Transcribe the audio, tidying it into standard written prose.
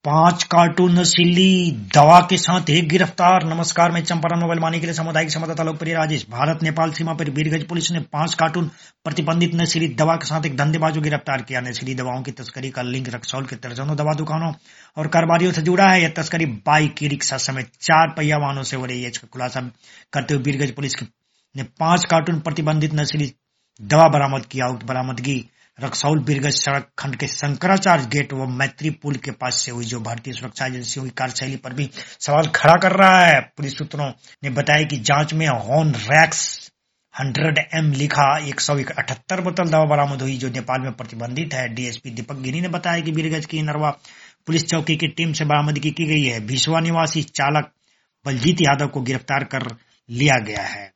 5 cartoon नशीली दवा के साथ एक गिरफ्तार। नमस्कार, मैं चंपारण मोबाइल मानी के लिए सामुदायिक संवाददाता लोकप्रिय राजेश। भारत नेपाल सीमा पर बीरगंज पुलिस ने 5 कार्टून प्रतिबंधित नशीली दवा के साथ एक धंधेबाज को गिरफ्तार किया। नशीली दवाओं की तस्करी का लिंक रक्सौल के दर्जनों दवा दुकानों और कारोबारियों से जुड़ा है। यह तस्करी बाइक, ई रिक्शा समेत 4 पहिया वाहनों से हो रही है। इसका खुलासा करते हुए बीरगंज पुलिस ने 5 कार्टून प्रतिबंधित नशीली दवा बरामद किया। उक्त बरामदगी रक्सौल बीरगंज सड़क खंड के शंकराचार्य गेट व मैत्री पुल के पास से हुई, जो भारतीय सुरक्षा एजेंसियों की कार्यशैली पर भी सवाल खड़ा कर रहा है। पुलिस सूत्रों ने बताया कि जांच में हॉर्न रैक्स 100 लिखा 178 बोतल दवा बरामद हुई, जो नेपाल में प्रतिबंधित है। डीएसपी दीपक गिरी ने बताया कि बीरगंज की नरवा पुलिस चौकी की टीम से बरामदगी की गई है। भिसवा निवासी चालक बलजीत यादव को गिरफ्तार कर लिया गया है।